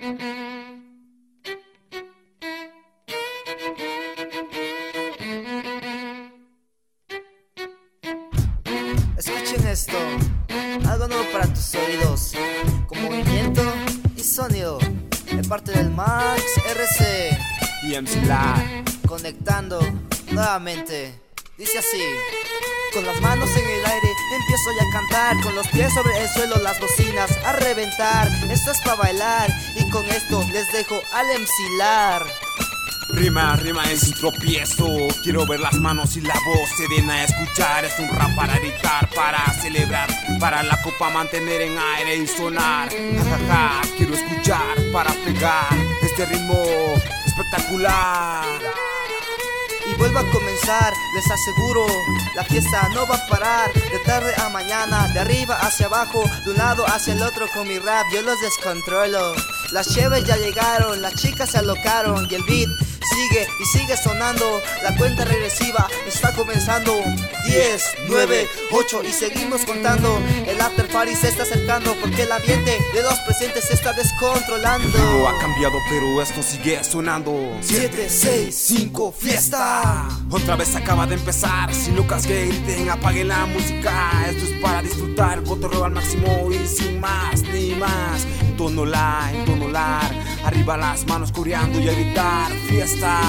Escuchen esto, algo nuevo para tus oídos, con movimiento y sonido, de parte del Max RC y MC Lar, conectando nuevamente. Dice así: con las manos en el aire empiezo ya a cantar, con los pies sobre el suelo las bocinas a reventar. Esto es pa' bailar y con esto les dejo al MC Lar. Rima es un tropiezo. Quiero ver las manos y la voz serena a escuchar. Es un rap para gritar, para celebrar, para la copa mantener en aire y sonar. Jajaja, quiero escuchar para pegar este ritmo espectacular. Y vuelvo a comenzar, les aseguro, la fiesta no va a parar. De tarde a mañana, de arriba hacia abajo, de un lado hacia el otro, con mi rap yo los descontrolo. Las cheves ya llegaron, las chicas se alocaron y el beat sigue y sigue sonando. La cuenta regresiva está comenzando. 10, 9, 8 y seguimos contando. El after party se está acercando porque el ambiente de los presentes se está descontrolando. El ritmo ha cambiado pero esto sigue sonando. 7, 6, 5, fiesta. Otra vez acaba de empezar. Sin locas que griten, apaguen la música. Esto es para disfrutar el cotorreo al máximo y sin más ni más. En tono lar, arriba las manos coreando y a gritar fiesta,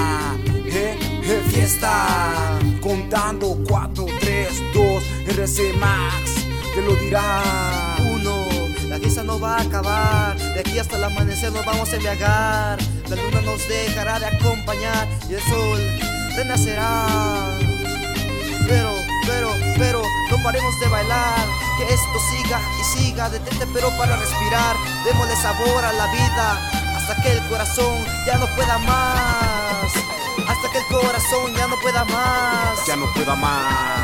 fiesta. Contando 4, 3, 2, RC Max te lo dirá. 1, la fiesta no va a acabar, de aquí hasta el amanecer nos vamos a embriagar. La luna nos dejará de acompañar y el sol renacerá. Pero no paremos de bailar, que esto siga y siga. Detente pero para respirar, démosle sabor a la vida hasta que el corazón ya no pueda más. Hasta que el corazón ya no pueda más. Ya no pueda más.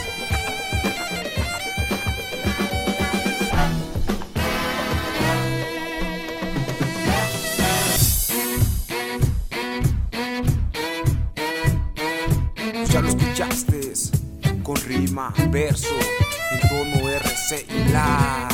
Ya lo escuchaste, con rima, verso, en tono RC y Lar.